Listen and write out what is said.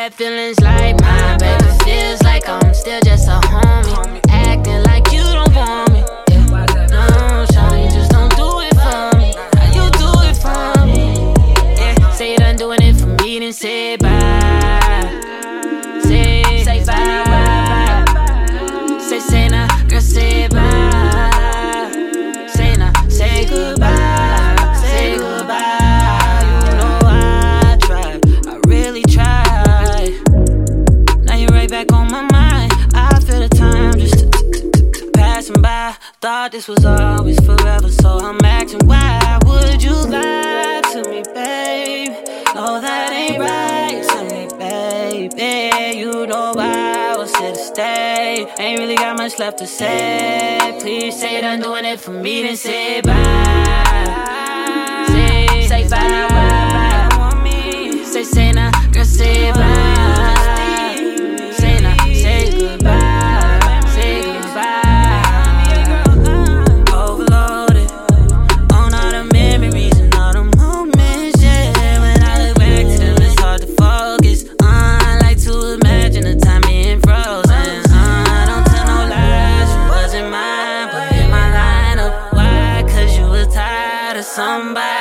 got feelings like mine, baby. Feels like I'm still just a homie, acting like you don't want me. Yeah. No, shawty, just don't do it for me. How you do it for me? Yeah. Say you done doing it for me, then say bye. Say bye. Say nah, girl, say bye. Say nah, say goodbye. Say goodbye. You know I tried, I really tried. Now you're right back on my mind. I feel the time just passing by. Thought this was always forever, so I'm acting. Why would you lie to me, babe? No, that ain't right to me, baby. You know I was here to stay. Ain't really got much left to say. Please say done doing it for me, then say bye. Say bye. Say nah, girl, say bye. Say nah, say goodbye. Say goodbye. Overloaded on all the memories and all the moments, yeah. When I look back to them, it's hard to focus. I like to imagine the time being frozen. Don't tell no lies, you wasn't mine, but in my lineup. Why? 'Cause you was tired of somebody.